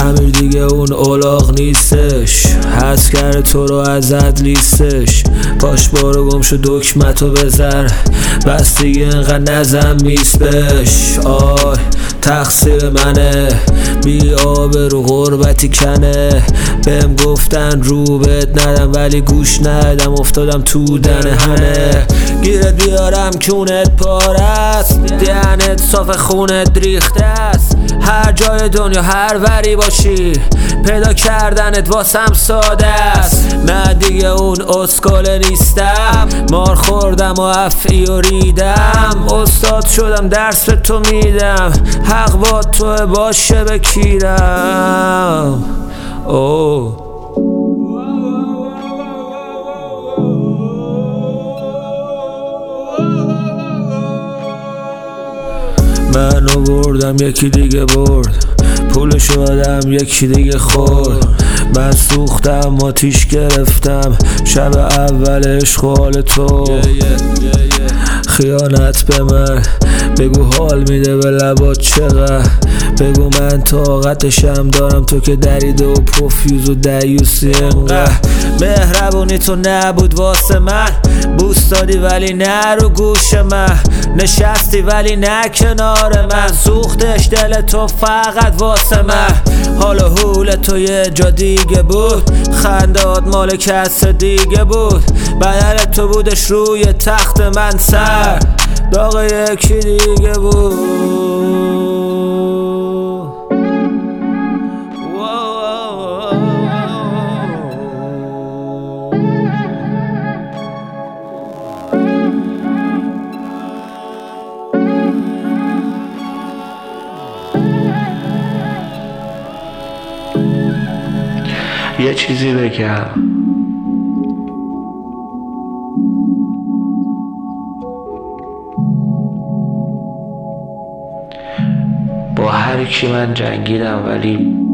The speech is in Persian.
امیر دیگه اون اولاغ نیستش، حس کرده تو رو ازت لیستش. پاش برو گم شو دکمتو بذر، بس دیگه اینقدر نزن میسبش. آی تقصیر منه، بی آبرو غربتی کنه. بهم گفتن رو بهت ندم ولی گوش ندم، افتادم تو دنه هنه. گیرت بیارم کونت پارست، دهنت صاف خونت ریخته است. هر جای دنیا هر وری باشی پیدا کردنت واسم ساده است. نه دیگه اون اسکل نیستم، مار خوردم و افعی و ریدم. استاد شدم درس به تو میدم، حق با تو باشه بکیرم. اوه منو بردم یکی دیگه برد، پولشو دادم یکی دیگه خورد. من سوختم آتیش گرفتم شب اول عشق و حال تو. خیانت به من بگو حال میده به لبات چقدر، بگو من طاقتشم دارم تو که دریده و پوفیوز و دیوسی. انقدر مهربونی تو نبود واسه من، بوس دادی ولی نه رو گوش من، نشستی ولی نه کنار من. سوختش دل تو فقط واسه من، حال و حول تو یه جا دیگه بود، خندات مال کس دیگه بود. بدل تو بودش روی تخت من سر، داغ یکی دیگه بود. یه چیزی بگم، با هر کی من جنگیدم ولی